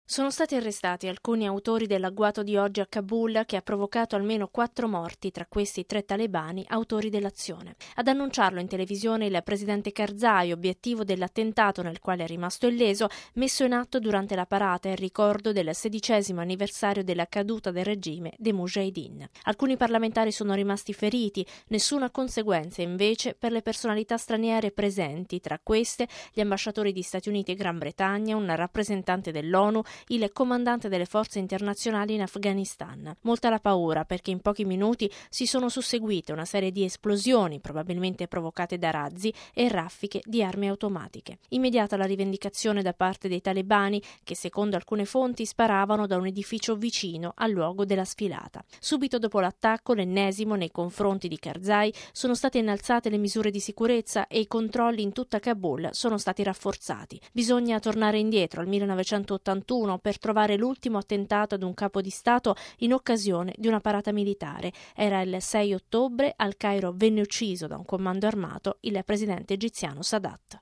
Sono stati arrestati alcuni autori dell'agguato di oggi a Kabul che ha provocato almeno 4 morti, tra questi 3 talebani autori dell'azione. Ad annunciarlo in televisione il presidente Karzai, obiettivo dell'attentato nel quale è rimasto illeso, messo in atto durante la parata in ricordo del 16° anniversario della caduta del regime dei Mujahideen. Alcuni parlamentari sono rimasti feriti, nessuna conseguenza invece per le personalità straniere presenti, tra queste gli ambasciatori di Stati Uniti e Gran Bretagna, un rappresentante dell'ONU, il comandante delle forze internazionali in Afghanistan. Molta la paura perché in pochi minuti si sono susseguite una serie di esplosioni, probabilmente provocate da razzi e raffiche di armi automatiche. Immediata la rivendicazione da parte dei talebani che, secondo alcune fonti, sparavano da un edificio vicino al luogo della sfilata. Subito dopo l'attacco, l'ennesimo nei confronti di Karzai, sono state innalzate le misure di sicurezza e i controlli in tutta Kabul sono stati rafforzati. Bisogna tornare indietro al 1981 per trovare l'ultimo attentato ad un capo di Stato in occasione di una parata militare. Era il 6 ottobre, al Cairo venne ucciso da un comando armato il presidente egiziano Sadat.